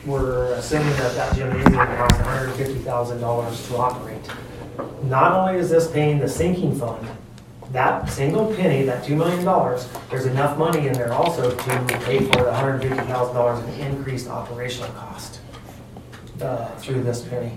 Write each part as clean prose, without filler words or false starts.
we're assuming that gymnasium costs $150,000 to operate. Not only is this paying the sinking fund, that single penny, that $2 million, there's enough money in there also to pay for the $150,000 in increased operational cost through this penny.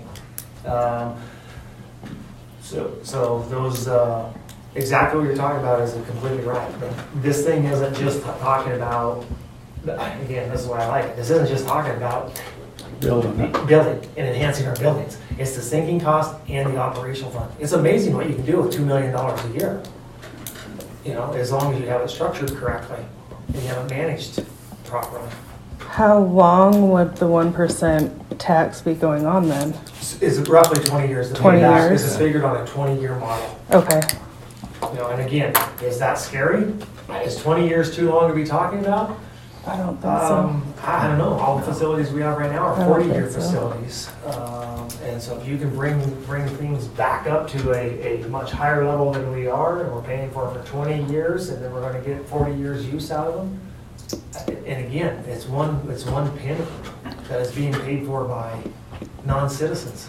So those, exactly what you're talking about is completely right. But this thing isn't just talking about, again, this is why I like it. This isn't just talking about building and enhancing our buildings. It's the sinking cost and the operational fund. It's amazing what you can do with $2 million a year. You know, as long as you have it structured correctly and you have it managed properly. How long would the 1% tax be going on then? It's roughly 20 years. 20 years? This is figured on a 20-year model. Okay. You know, and again, is that scary? Is 20 years too long to be talking about? I don't think so. I don't know. All the facilities we have right now are 40-year facilities. And so if you can bring things back up to a much higher level than we are, and we're paying for it for 20 years, and then we're going to get 40 years use out of them. And again, it's one penny that is being paid for by non-citizens.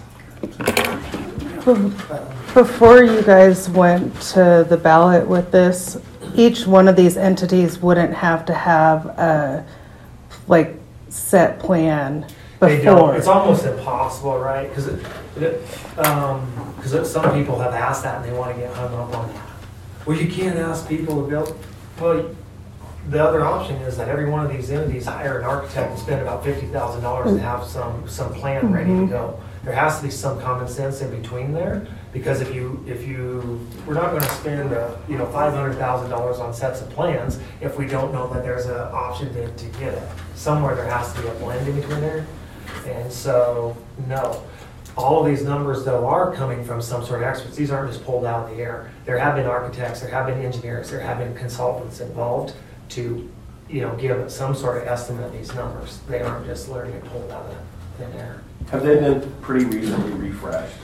Before you guys went to the ballot with this, each one of these entities wouldn't have to have a set plan before. They don't. It's almost impossible, right? Because some people have asked that and they want to get hung up on that. Well, you can't ask people to build. Well, the other option is that every one of these entities hire an architect and spend about $50,000 to have some plan ready to go. There has to be some common sense in between there, because if you we're not going to spend $500,000 on sets of plans if we don't know that there's an option to get it. Somewhere there has to be a blend in between there, and so no. All of these numbers, though, are coming from some sort of experts. These aren't just pulled out of the air. There have been architects, there have been engineers, there have been consultants involved to, give some sort of estimate of these numbers. They aren't just literally pulled out of thin air. Have they been pretty recently refreshed?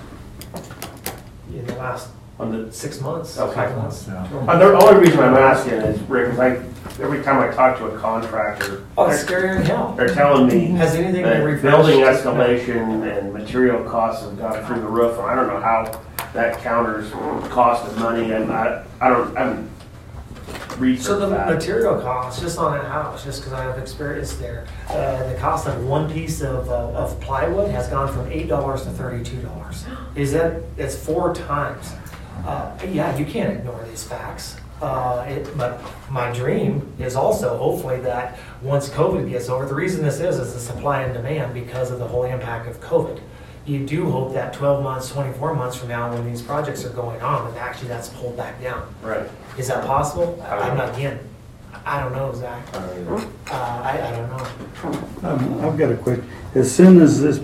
In the last 6 months, Okay. 5 months. Yeah. The only reason I'm asking is, Rick, is every time I talk to a contractor, It's scarier than hell. they're telling me Has anything that been refreshed? building escalation and material costs have gone through the roof, and I don't know how that counters cost of money, and I haven't researched So the that. material cost, just on a house, just because I have experience there, the cost of one piece of plywood has gone from $8 to $32. It's 4 times. Yeah, you can't ignore these facts. But my dream is also hopefully that once COVID gets over, the reason this is the supply and demand because of the whole impact of COVID. You do hope that 12 months, 24 months from now when these projects are going on, that actually that's pulled back down. Right. Is that possible? I don't know, Zach. I don't know. I've got a quick, as soon as this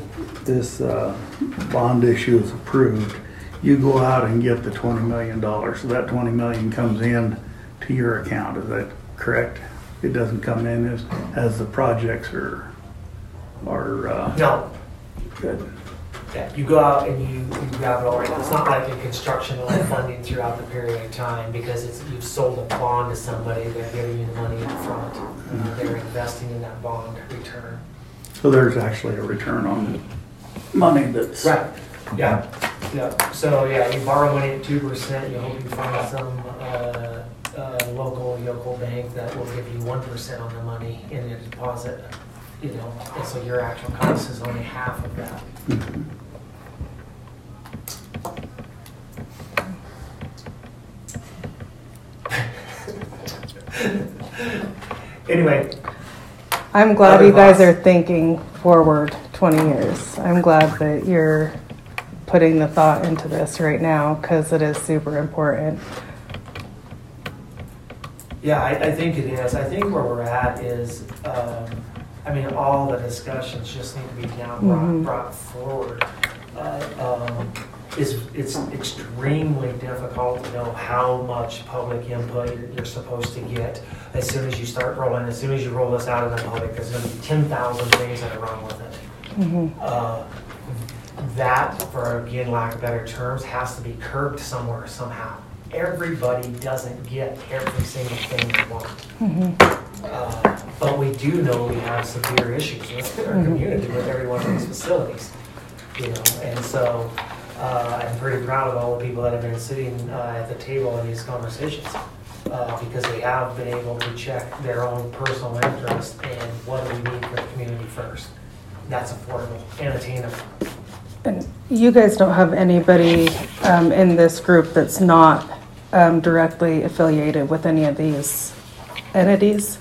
bond issue is approved, you go out and get the $20 million. So that $20 million comes in to your account. Is that correct? It doesn't come in as the projects are No. good. Yeah, you go out and you grab it already. It's not like a construction loan funding throughout the period of time, because you've sold a bond to somebody, they're giving you the money up front. They're investing in that bond return. So there's actually a return on money that's... Right. Yeah. So yeah, you borrow money at 2%, you hope you find some local bank that will give you 1% on the money in your deposit. And so your actual cost is only half of that. Anyway, I'm glad you guys are thinking forward 20 years. I'm glad that you're putting the thought into this right now, because it is super important. Yeah, I think it is. I think where we're at is, all the discussions just need to be now brought forward. It's extremely difficult to know how much public input you're supposed to get as soon as you start rolling. As soon as you roll this out in the public, there's going to be 10,000 things that are wrong with it. That, for again, lack of better terms, has to be curbed somewhere, somehow. Everybody doesn't get every single thing they want. But we do know we have severe issues with our community with every one of these facilities, you know, and so I'm pretty proud of all the people that have been sitting at the table in these conversations, because they have been able to check their own personal interest and what do we need for the community first. That's affordable and attainable. And you guys don't have anybody in this group that's not directly affiliated with any of these entities?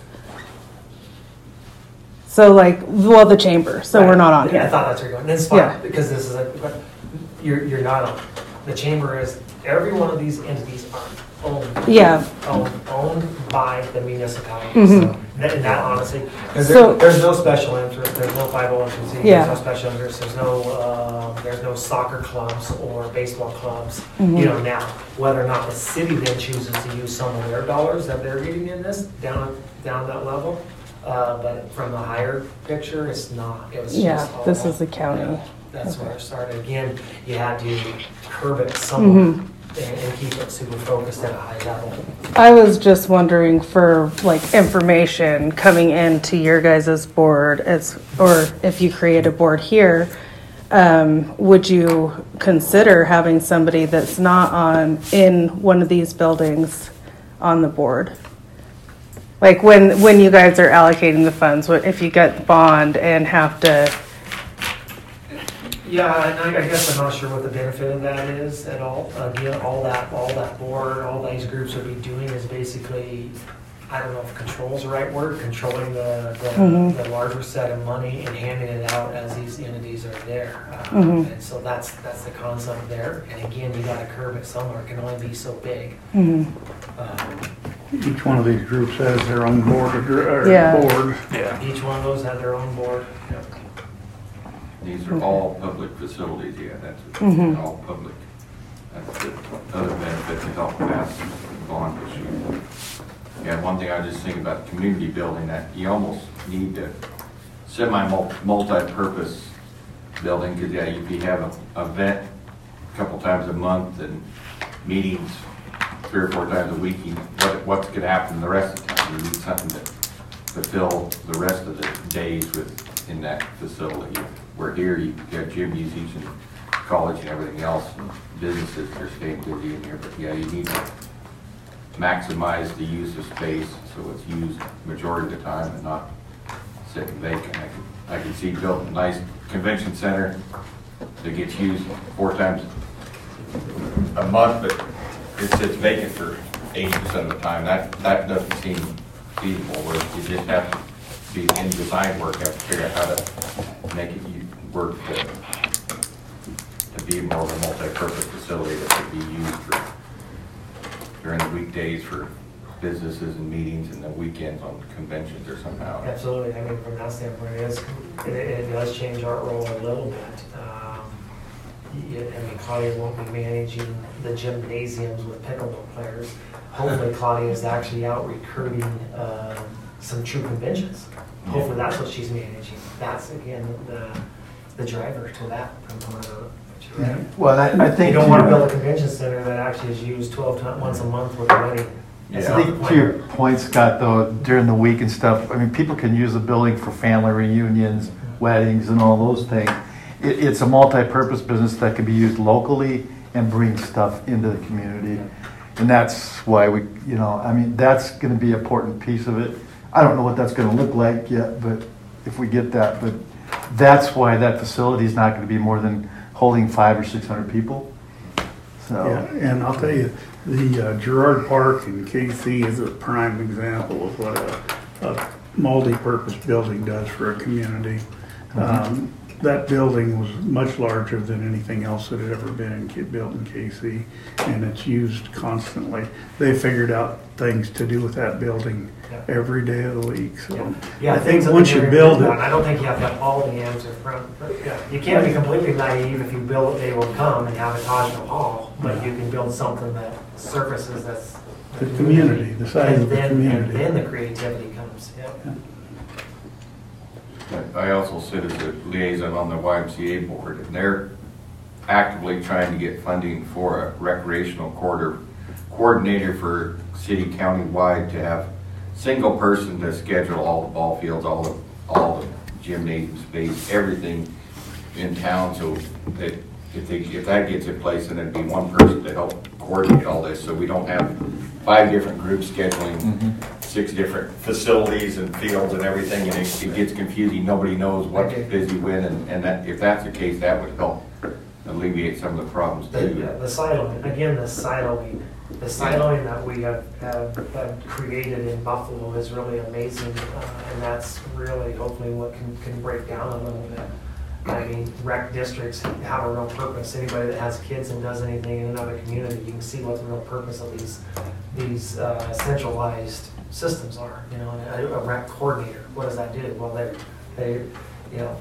So like, well, the chamber, so we're not on Yeah, I here. thought that's where you're going. And it's fine, Yeah. because this is you're not on. The chamber is, every one of these entities are owned. Yeah. Owned by the municipality. Mhm. So, and that honestly, because So- there's no special interest, there's no 501c, Yeah. there's no special interest, there's no soccer clubs or baseball clubs, Mhm. you know, now. Whether or not the city then chooses to use some of their dollars that they're getting in this, down that level. But from the higher picture, it's not, it was just. Yeah, all- this is the county. That's where it started. Again, you had to curb it somewhat Mm-hmm. and keep it super focused at a high level. I was just wondering for like information coming into your guys' board, or if you create a board here, would you consider having somebody that's not in one of these buildings on the board? Like when you guys are allocating the funds, if you get bond and have to, Yeah, and I guess I'm not sure what the benefit of that is at all. Again, all that board, all these groups would be doing is basically, I don't know if control is the right word, controlling the larger set of money and handing it out as these entities are there. And so that's the concept there. And again, you gotta curb it somewhere. It can only be so big. Each one of these groups has their own board, Yeah. board. Each one of those have their own board. These are all public facilities, yeah, that's all public. That's the other benefit to help pass the bond issue. Yeah, one thing I just think about community building, that you almost need to multi-purpose building, because yeah, if you have an event a couple times a month and meetings 3 or 4 times a week, what's going to happen the rest of the time? You need something to fill the rest of the days in that facility. Where here you got gym usage and college and everything else, and businesses that are staying busy in here. But yeah, you need to maximize the use of space so it's used majority of the time and not sitting vacant. I can see building a nice convention center that gets used 4 times a month, but it sits vacant for 80% of the time. That doesn't seem feasible. Where you just have to be in design work, have to figure out how to make it work to be more of a multi-purpose facility that could be used during the weekdays for businesses and meetings, and the weekends on conventions or somehow. Absolutely. I mean, from that standpoint, it does change our role a little bit. I mean, Claudia won't be managing the gymnasiums with pickleball players. Hopefully, Claudia is actually out recruiting some true conventions. Hopefully, that's what she's managing. That's again the driver to that component of it. Right? Well, I think You don't want to build a convention center that actually is used 12 times once a month with a wedding. That's Yeah. I not the think point. to your point, Scott, though, during the week and stuff, I mean, people can use the building for family reunions, weddings, and all those things. It's a multi-purpose business that can be used locally and bring stuff into the community. And that's why I mean, that's going to be an important piece of it. I don't know what that's going to look like yet, but if we get that, but that's why that facility is not going to be more than holding 500 or 600 people. So. Yeah, and I'll tell you, the Gerard Park in KC is a prime example of what a multi-purpose building does for a community. That building was much larger than anything else that had ever been built in KC, and it's used constantly. They figured out things to do with that building every day of the week. So I think things once you build it, I don't think you have to have all the answers from. You can't be completely naive. If you build it, they will come and have a Taj Mahal, but you can build something that surfaces that's the community, the size of the And community. then the creativity comes. Yeah. I also sit as a liaison on the YMCA board, and they're actively trying to get funding for a recreational coordinator for city county-wide to have single person to schedule all the ball fields, all the gymnasium space, everything in town, so that if that gets in place, then it'd be one person to help coordinate all this, so we don't have 5 different groups scheduling 6 different facilities and fields and everything, and it gets confusing. Nobody knows what's busy when, and that, if that's the case, that would help alleviate some of the problems too. The siloing, again, the siloing that we have created in Buffalo is really amazing, and that's really hopefully what can break down a little bit. I mean, rec districts have a real purpose. Anybody that has kids and does anything in another community, you can see what the real purpose of these centralized systems are. You know, and a rec coordinator, what does that do? Well, they you know,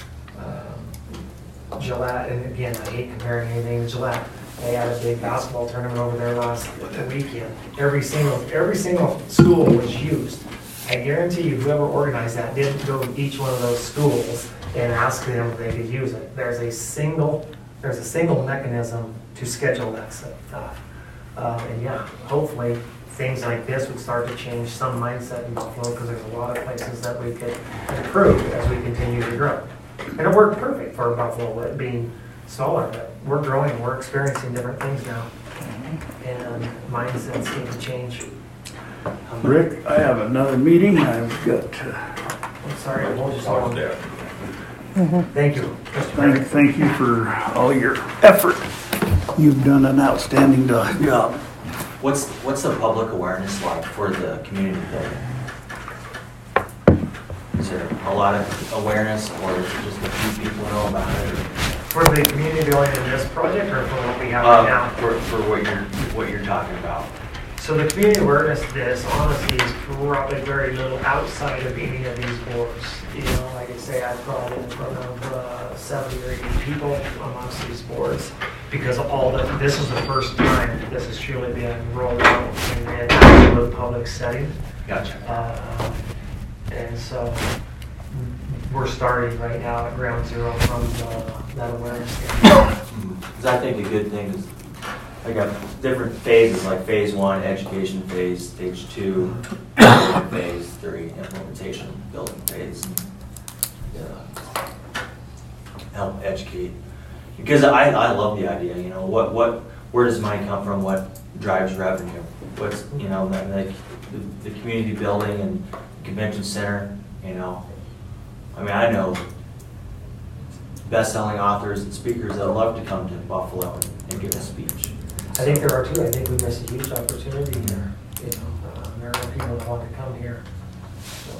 Gillette, and again, I hate comparing anything to Gillette. They had a big basketball tournament over there last weekend. Every single school was used. I guarantee you, whoever organized that didn't go to each one of those schools and ask them if they could use it. There's a single mechanism to schedule that stuff. And yeah, hopefully things like this would start to change some mindset in Buffalo, because there's a lot of places that we could improve as we continue to grow. And it worked perfect for Buffalo, it being smaller, but we're growing, we're experiencing different things now. And mindsets need to change. Rick, I have another meeting. I've got, I'm sorry, I won't just hold there. Thank you. thank you for all your effort. You've done an outstanding job. What's the public awareness like for the community building? Is there a lot of awareness, or is it just a few people know about it? For the community building in this project, or for what we have right now? For what you're talking about. So the community awareness of this, honestly, is probably very little outside of any of these boards. You know, like I say, I've brought in front of 70 or 80 people amongst these boards, because this is the first time this has truly been rolled out in an absolute public setting. Gotcha. And so we're starting right now at ground zero from that awareness. Because I think a good thing is, I got different phases, like phase 1, education phase, stage 2, phase 3, implementation, building phase. Help educate. Because I love the idea, you know, where does money come from? What drives revenue? What's, you know, like the community building and convention center, you know. I mean, I know best-selling authors and speakers that love to come to Buffalo and give a speech. I think there are too. I think we miss a huge opportunity here. You know, there are people that want to come here. So.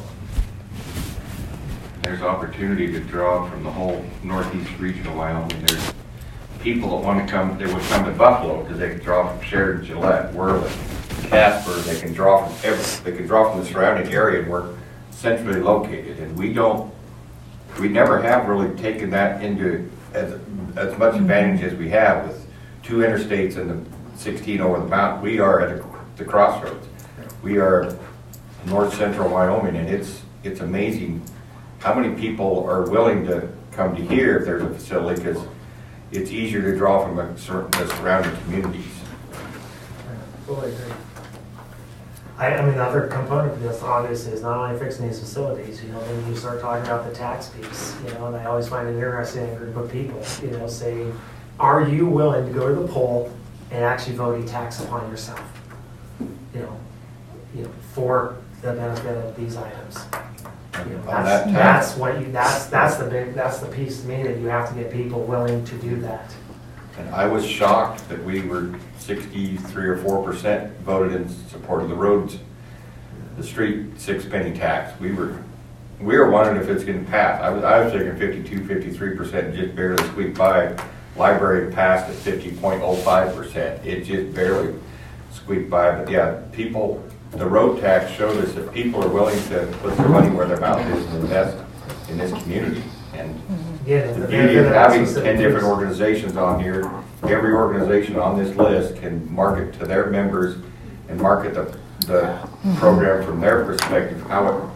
There's opportunity to draw from the whole northeast region of Wyoming. There's people that want to come, they would come to Buffalo because they can draw from Sheridan, Gillette, Worland, Casper. They can draw from the surrounding area, and we're centrally located. And we never have really taken that into as much advantage as we have with 2 interstates and the 16 over the mountain. We are at the crossroads. We are north central Wyoming, and it's amazing how many people are willing to come to here if there's a facility, because it's easier to draw from the surrounding communities. Fully agree. I mean, the other component of this obviously is not only fixing these facilities, you know, then you start talking about the tax piece, you know, and I always find it interesting in a group of people, you know, saying, are you willing to go to the poll and actually vote a tax upon yourself? You know, for the benefit of these items. You know, that's the piece to me that you have to get people willing to do that. And I was shocked that we were 63 or 4% voted in support of the roads, the street 6-penny tax. We were wondering if it's going to pass. I was thinking 52, 53%, just barely squeaked by. Library passed at 50.05%. It just barely squeaked by. But yeah, the road tax showed us that people are willing to put their money where their mouth is and invest in this community. And the beauty of having 10 different organizations on here, every organization on this list can market to their members and market the program from their perspective, how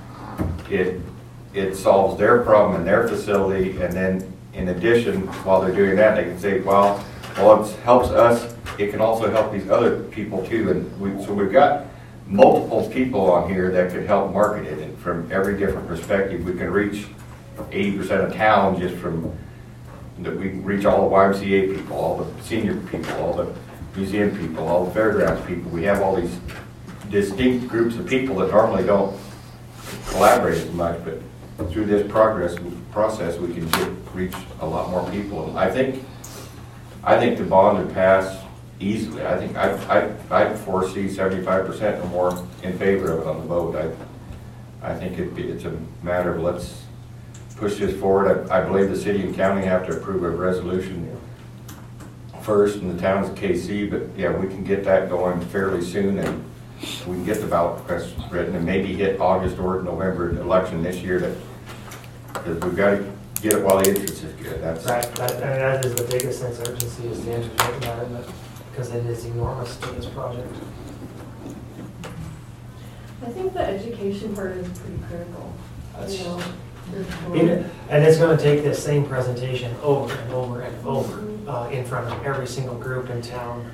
it solves their problem in their facility. And then in addition, while they're doing that, they can say, well, it helps us, it can also help these other people too. And so we've got multiple people on here that could help market it, and from every different perspective, we can reach 80% of town just from, that we can reach all the YMCA people, all the senior people, all the museum people, all the fairgrounds people. We have all these distinct groups of people that normally don't collaborate as much, but through this process, we can reach a lot more people. And I think the bond would pass easily. I think I foresee 75% or more in favor of it on the vote. I think it's a matter of let's push this forward. I believe the city and county have to approve a resolution first, and the town's KC. But yeah, we can get that going fairly soon, and we can get the ballot request written and maybe hit August or November election this year. Because we've got to get it while the interest is good. That's right. That is the biggest sense of urgency is the interest rate matter, because it is enormous to this project. I think the education part is pretty critical. You know, and it's going to take this same presentation over and over and over in front of every single group in town.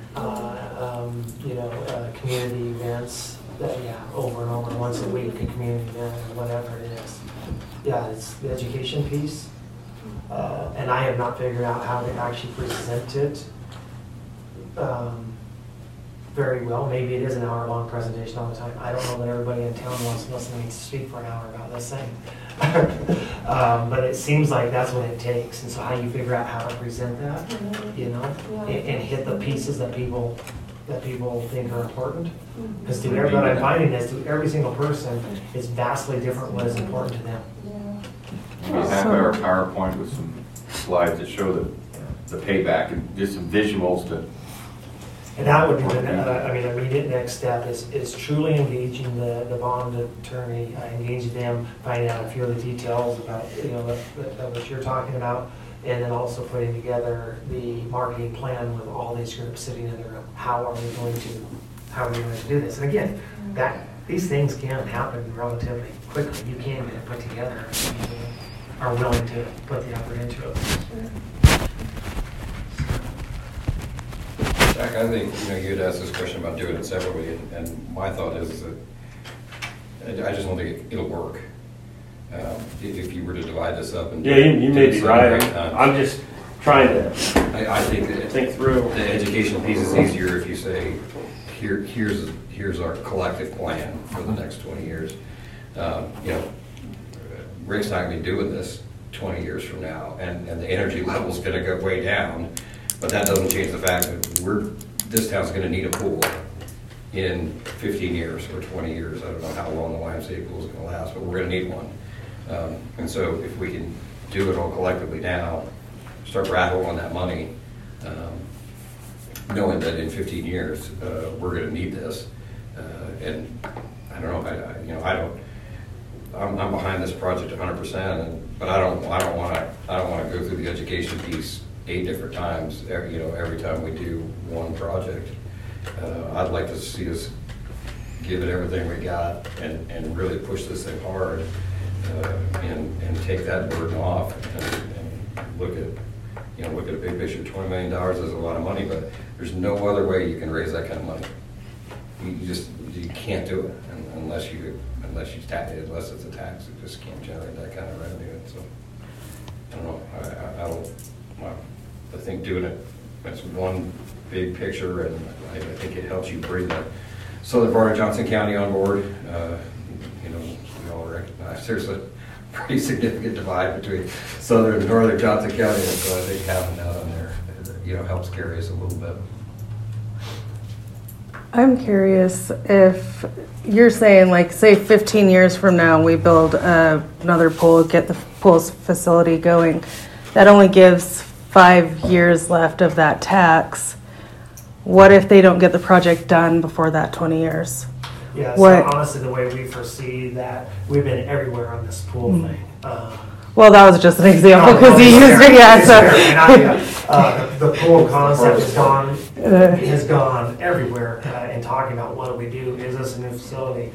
Community events. Over and over, once a week, a community event or whatever it is. Yeah, it's the education piece, and I have not figured out how to actually present it very well. Maybe it is an hour-long presentation all the time. I don't know that everybody in town wants to listen to me speak for an hour about this thing. But it seems like that's what it takes. And so how you figure out how to present that, and hit the pieces that people think are important. Because to everybody, I'm finding this, to every single person, it's vastly different what is important to them. We have our PowerPoint with some slides that show the payback and just some visuals to. And that would be the immediate next step is truly engaging the bond attorney, engaging them, finding out a few of the details about what you're talking about, and then also putting together the marketing plan with all these groups sitting in the room. How are we going to do this? And again, these things can happen relatively quickly. You can get it put together if you are willing to put the effort into it. Jack, I think you had asked this question about doing it separately, and my thought is that I just don't think it'll work if you were to divide this up. And you may be right. I'm just trying to. I think through the educational piece is easier if you say, here's our collective plan for the next 20 years. Rick's not going to be doing this 20 years from now, and the energy level's going to go way down. But that doesn't change the fact that this town's going to need a pool in 15 years or 20 years. I don't know how long the YMCA pool is going to last, but we're going to need one. And so if we can do it all collectively now, start rattling on that money, knowing that in 15 years we're going to need this. And I don't know. I'm behind this project 100%, but I don't want to go through the education piece 8 different times, every time we do one project. I'd like to see us give it everything we got and really push this thing hard and take that burden off and look at a big picture. $20 million is a lot of money, but there's no other way you can raise that kind of money. You can't do it unless it's a tax. You just can't generate that kind of revenue. And so I don't know. I think doing it as one big picture, and I think it helps you bring the southern part of Johnson County on board. We all recognize there's a pretty significant divide between southern and northern Johnson County, and so I think having that on there, helps carry us a little bit. I'm curious if you're saying, say 15 years from now we build another pool, get the pool's facility going. That only gives 5 years left of that tax. What if they don't get the project done before that 20 years? Yeah, so honestly, the way we foresee that, we've been everywhere on this pool thing. Well, that was just an example because you used it. The pool concept has gone everywhere in talking about what do we do? Is this a new facility?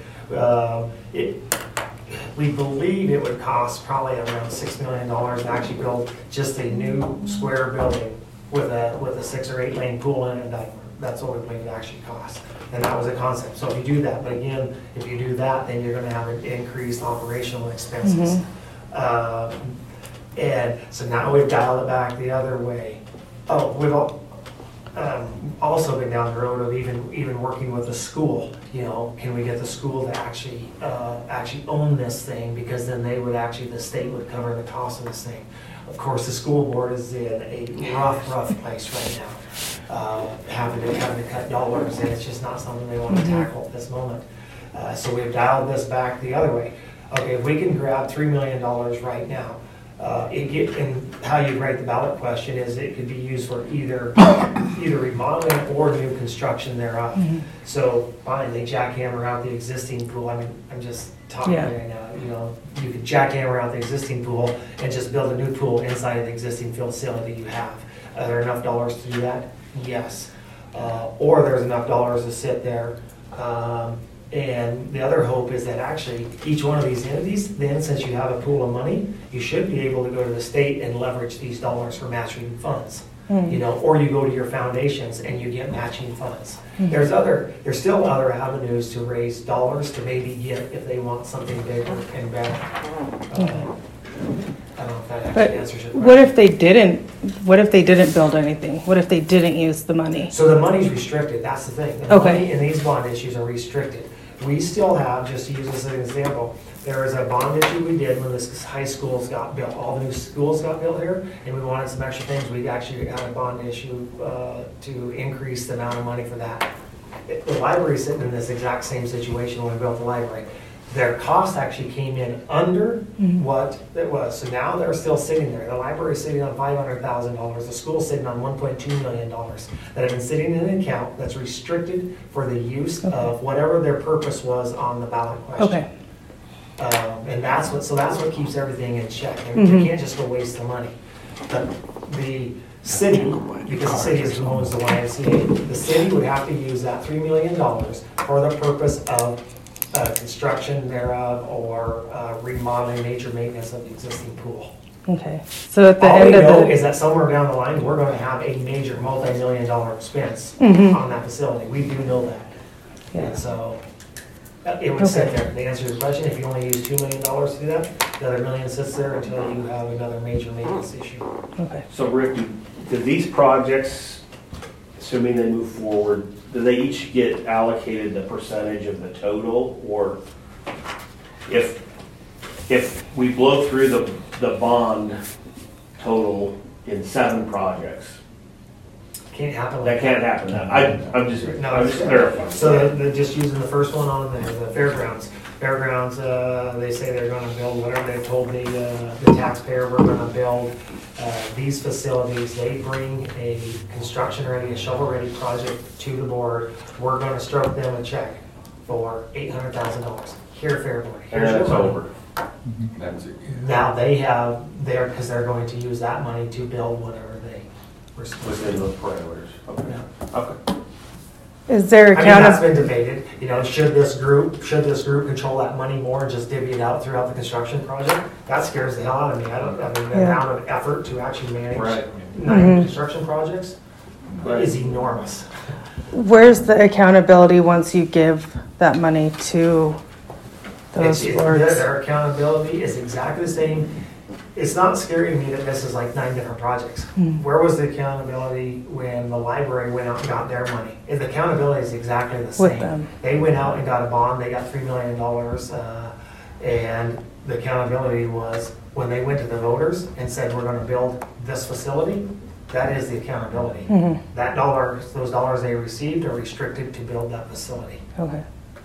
We believe it would cost probably around $6 million to actually build just a new square building with a 6 or 8 lane pool in it. That's what it would actually cost. And that was a concept. So if you do that, but again, if you do that, then you're gonna have an increased operational expenses. And so now we've dialed it back the other way. Oh, we've also been down the road of even working with the school. You know, can we get the school to actually own this thing? Because then the state would cover the cost of this thing. Of course, the school board is in a rough place right now, having to cut dollars, and it's just not something they want to tackle at this moment. So we've dialed this back the other way. Okay, if we can grab $3 million right now, and how you write the ballot question is it could be used for either remodeling or new construction thereof. So fine, they jackhammer out the existing pool. I mean, I'm just talking right now. You know, you could jackhammer out the existing pool and just build a new pool inside of the existing facility you have. Are there enough dollars to do that? Yes. Or there's enough dollars to sit there. And the other hope is that actually each one of these entities, then since you have a pool of money, you should be able to go to the state and leverage these dollars for matching funds. You know, or you go to your foundations and you get matching funds. There's still other avenues to raise dollars to maybe get if they want something bigger and better. I don't know if that actually answers your question. What if they didn't build anything? What if they didn't use the money? So the money's restricted, that's the thing. The money in these bond issues are restricted. We still have, just to use this as an example, there was a bond issue we did when the high schools got built. All the new schools got built here, and we wanted some extra things. We actually had a bond issue to increase the amount of money for that. The library's sitting in this exact same situation when we built the library. Their cost actually came in under what it was. So now they're still sitting there. The library's sitting on $500,000. The school's sitting on $1.2 million that have been sitting in an account that's restricted for the use of whatever their purpose was on the ballot question. And that's what keeps everything in check. I mean, you can't just go waste the money. But the city, because the city is who owns the YMCA, the city would have to use that $3 million for the purpose of construction thereof or remodeling, major maintenance of the existing pool. Okay, so at the All end we of know the is that somewhere down the line, we're going to have a major multi-million-dollar expense on that facility. We do know that. And so it would sit there. The answer to your question, if you only use $2 million to do that, the other $1 million sits there until you have another major maintenance issue. Okay. So Rick, do these projects, assuming they move forward, do they each get allocated the percentage of the total? Or if we blow through the bond total in 7 projects, Can't happen. that can't happen. I'm just clarifying. So just using the first one on there, the fairgrounds. Fairgrounds, they say they're going to build whatever they told the taxpayer we're going to build. These facilities, they bring a construction-ready, a shovel-ready project to the board. We're going to stroke them a check for $800,000. Here, Fair Board. And Here's then it's your money. over. That's it. Now they have there because they're going to use that money to build whatever they were supposed to Within do. those parameters. Okay. Yeah. Okay. is there I mean, that's accountability? been debated. You know, should this group control that money more and just divvy it out throughout the construction project? That scares the hell out of me. I mean, the amount of effort to actually manage Right. 9 construction projects Right. is enormous. Where's the accountability once you give that money to those boards? Their accountability is exactly the same. It's not scary to me that this is like 9 different projects. Where was the accountability when the library went out and got their money? The accountability is exactly the same. With them. They went out and got a bond, they got $3 million, and the accountability was when they went to the voters and said, we're gonna build this facility, that is the accountability. Those dollars they received are restricted to build that facility. Okay.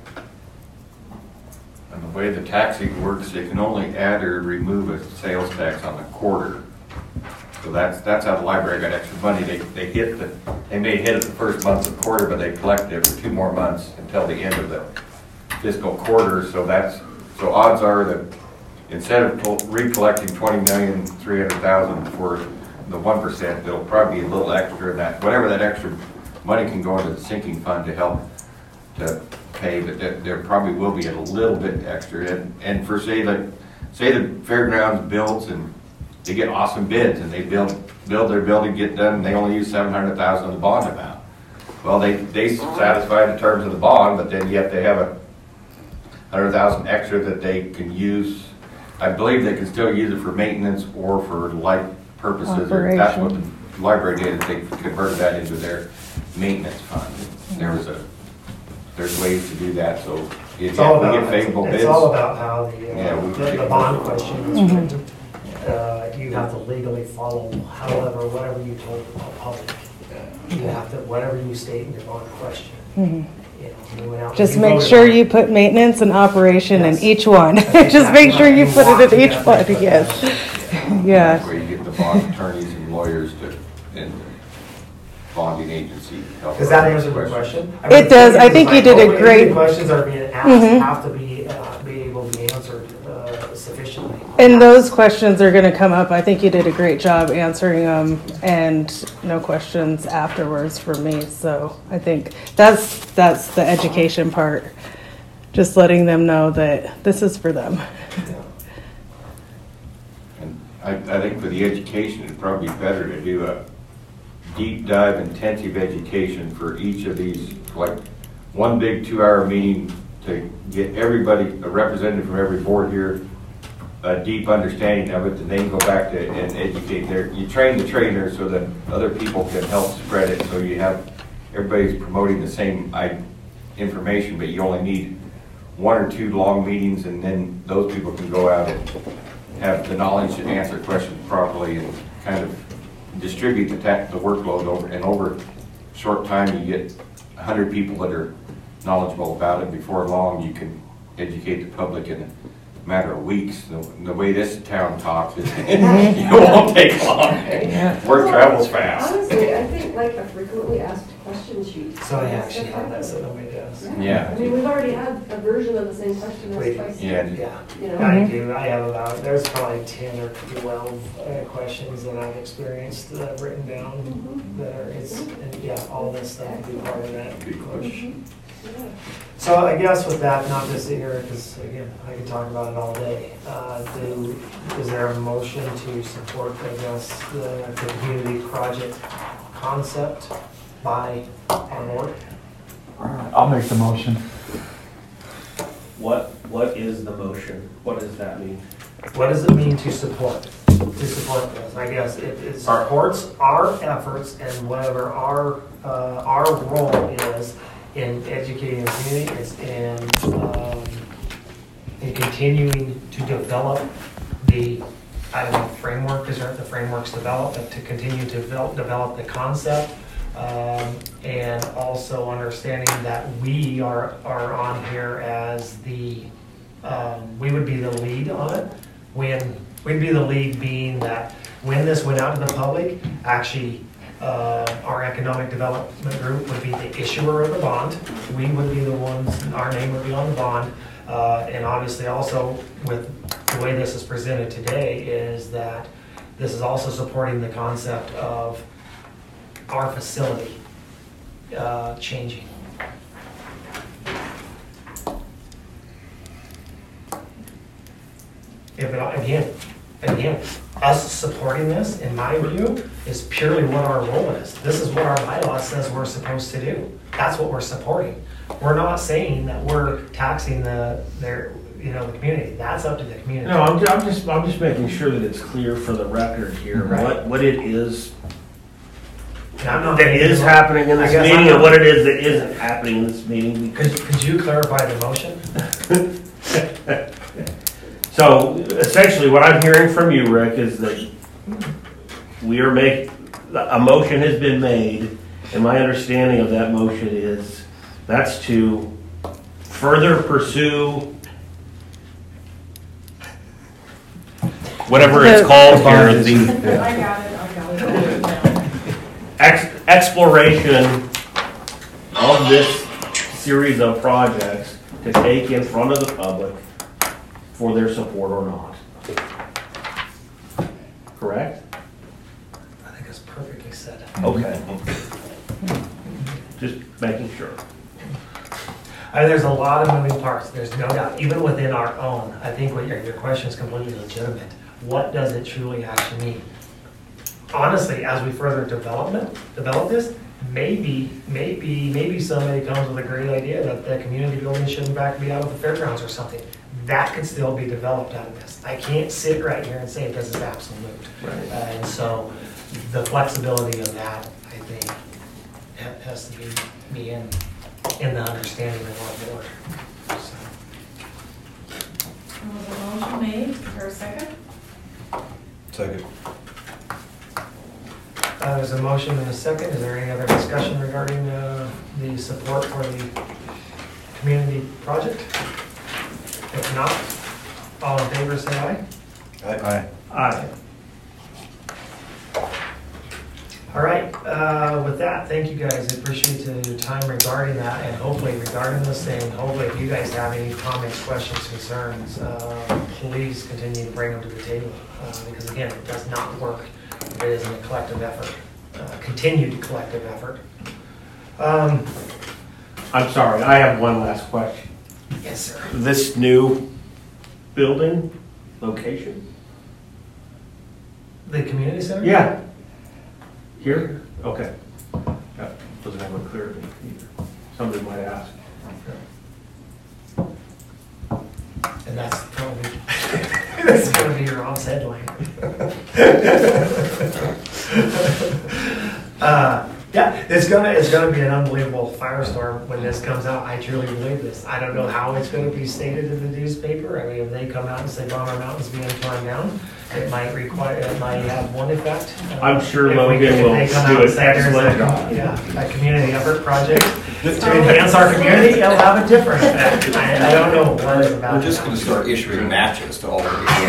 And the way the taxing works, they can only add or remove a sales tax on the quarter. So that's how the library got extra money. They may hit it the first month of the quarter, but they collect it for 2 more months until the end of the fiscal quarter. So odds are that instead of recollecting $20,300,000 for the 1%, it'll probably be a little extra in that. Whatever that extra money can go into the sinking fund to help to pay, but there probably will be a little bit extra. And for say the fairgrounds builds and they get awesome bids and they build their building, get done, and they only use $700,000 of the bond amount. Well, they satisfy the terms of the bond, but then yet they have $100,000 extra that they can use. I believe they can still use it for maintenance or for light purposes. Or that's what the library did, they converted that into their maintenance fund. There's ways to do that, so if It's all we about, get favorable bids. it's all about how Yeah, the bond question is written. You have to legally follow whatever you told the public. You have to, whatever you state in your bond question. You know, you went out and Just you make voted sure on it. you put maintenance and operation in Yes. each one. That's Just make exactly sure you right. put it in You each walk one, together. yes. That's Yeah. where you get the bond attorneys and lawyers and the bonding agency help. Does that answer your question? It does. I think you did a Any great- questions are being asked Mhm. have to be able to be answered sufficiently. And those questions are gonna come up. I think you did a great job answering them, and no questions afterwards for me. So I think that's the education part. Just letting them know that this is for them. And I think for the education, it'd probably be better to do a deep dive intensive education for each of these, like one big 2-hour meeting to get everybody, a representative from every board here, a deep understanding of it, and then go back to and educate you train the trainer so that other people can help spread it, so you have, everybody's promoting the same information, but you only need 1 or 2 long meetings, and then those people can go out and have the knowledge to answer questions properly and kind of distribute the workload over a short time. You get 100 people that are knowledgeable about it. Before long, you can educate the public in a matter of weeks. The way this town talks, it won't take long. Word travels fast. Honestly, I think like a frequently asked question sheet. So I actually have that, so nobody does. Yeah. I mean, we've already had a version of the same question Wait, asked twice. Yeah. Yeah, You know? I do. I have there's probably 10 or 12 questions that I've experienced that I've written down that are, and yeah, all this stuff would be part of that push. So I guess with that, not to sit here, because again, I could talk about it all day. Is there a motion to support, I guess, the community project concept by our board? I'll make the motion. What is the motion? What does that mean? What does it mean to support? To support this, I guess it supports our efforts and whatever our role is in educating the community, is in continuing to develop the, I don't know, framework, because the framework's developed, but to continue to develop the concept, and also understanding that we are on here as the, we would be the lead on it. We'd be the lead being that when this went out to the public, actually, our economic development group would be the issuer of the bond. We would be the ones, our name would be on the bond. And obviously also with the way this is presented today is that this is also supporting the concept of our facility changing. Again, us supporting this, in my view, is purely what our role is. This is what our bylaw says we're supposed to do. That's what we're supporting. We're not saying that we're taxing the community. That's up to the community. No, I'm just making sure that it's clear for the record here, Right. what it is And I'm not that is happening in I this guess I'm meeting not- and what it is that isn't happening in this meeting. Could you clarify the motion? So essentially what I'm hearing from you, Rick, is that a motion has been made, and my understanding of that motion is that's to further pursue whatever it's called here, the I got it. exploration of this series of projects to take in front of the public for their support or not. Correct? I think it's perfectly said. Okay. Just making sure. There's a lot of moving parts, there's no doubt, even within our own. I think what your question is completely legitimate. What does it truly actually mean? Honestly, as we further develop this, maybe somebody comes with a great idea that the community building should in fact be out of the fairgrounds or something. That could still be developed out of this. I can't sit right here and say this is absolute. Right. And so the flexibility of that, I think, has to be in the understanding of our board. So. Was a motion made, for a second? Second. There's a motion and a second. Is there any other discussion regarding the support for the community project? If not, all in favor say aye. Aye. Aye. All right, with that, thank you guys. I appreciate your time regarding that, and hopefully regarding this thing, hopefully if you guys have any comments, questions, concerns, please continue to bring them to the table. Because again, it does not work. It is a collective effort, continued collective effort. I'm sorry, I have one last question. Yes, sir. This new building location? The community center? Yeah. Here? Okay. That doesn't have a clear either. Somebody might ask. And that's probably, that's gonna be your Rob's headline. Yeah, it's gonna be an unbelievable firestorm when this comes out. I truly believe this. I don't know how it's gonna be stated in the newspaper. I mean, if they come out and say Bomber Mountain's being torn down, it might have one effect. I'm sure If Logan will If they come do out and an say there's excellent job. a community effort project to enhance our community, it'll have a different effect. I don't know what it's about. We're just gonna start issuing matches to all the people.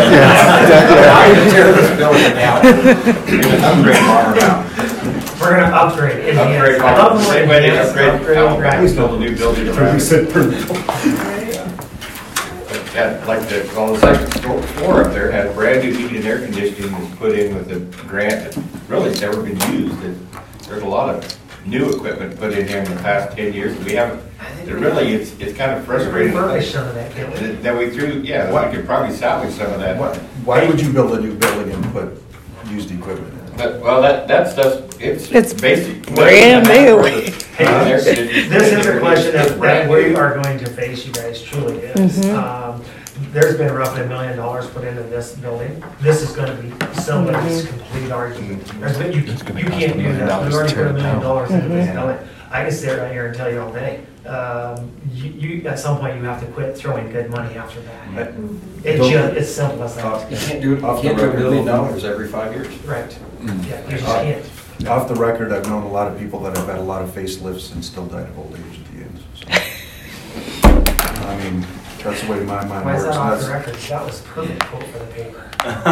Tear this building down. Upgrade Bomber Mountain. We're gonna upgrade. Upgrade I love the Same word way they enhance, upgrade, right. Please build a new building around it. That, like the second floor up there had a brand new heating and air conditioning was put in with a grant that really has never been used. There's a lot of new equipment put in here in the past 10 years. We haven't, it's kind of frustrating. Refurbish some of that building. That we threw, we could probably salvage some of that. Why would you build a new building and put used equipment in it? Well, that stuff, it's basic. brand new. This is a question that we are going to face, you guys, truly is. There's been roughly $1 million put into this building. This is gonna be somebody's complete argument. You can't do that. We already put $1 million into this building. I can sit right here and tell you all day. At some point, you have to quit throwing good money after that. It's simple as that. You can't do $1 million every 5 years. Right. Yeah, you just can't. Off the record, I've known a lot of people that have had a lot of facelifts and still died of old age at the end. So. I mean, that's the way my mind Why is works. that off the That's- record? That was perfect quote for the paper.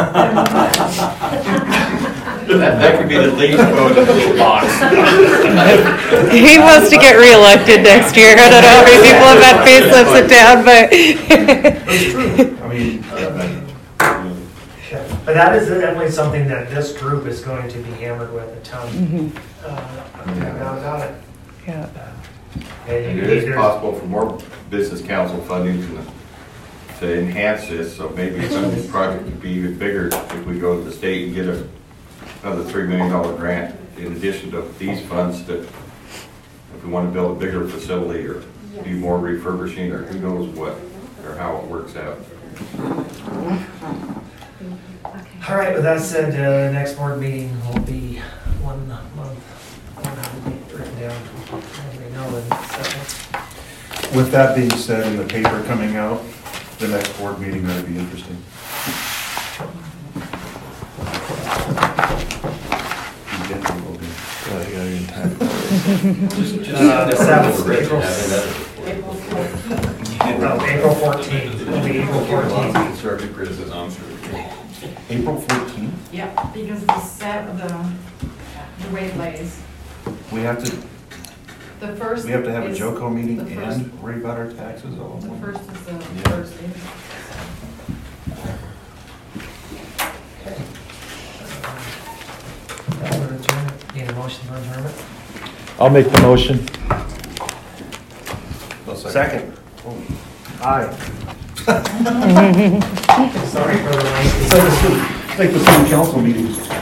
That could be the least quote in the box. He wants to get reelected next year. I don't know how many people have had facelifts in town, but. It's true. I mean, But that is definitely something that this group is going to be hammered with a ton. No doubt it. Yeah. And it is possible for more business council funding to enhance this, so maybe some of these projects could be even bigger if we go to the state and get another $3 million grant in addition to these funds, that if we want to build a bigger facility or do more refurbishing or who knows what, or how it works out. All right, with that said, the next board meeting will be 1 month. I don't have the date written down. Anybody know the second? with that being said, and the paper coming out, the next board meeting ought to be interesting. The 7th, April 14th. It'll be April 14th. Constructive criticism. April 14th? Yeah, because the way it lays. We have to The first. have a is- JOCO meeting the first- and worry about our taxes all at The once. first is the Yeah. Thursday. Need a motion for adjournment? I'll make the motion. Second. Aye. Sorry for the lengthy. It's like the city council meetings.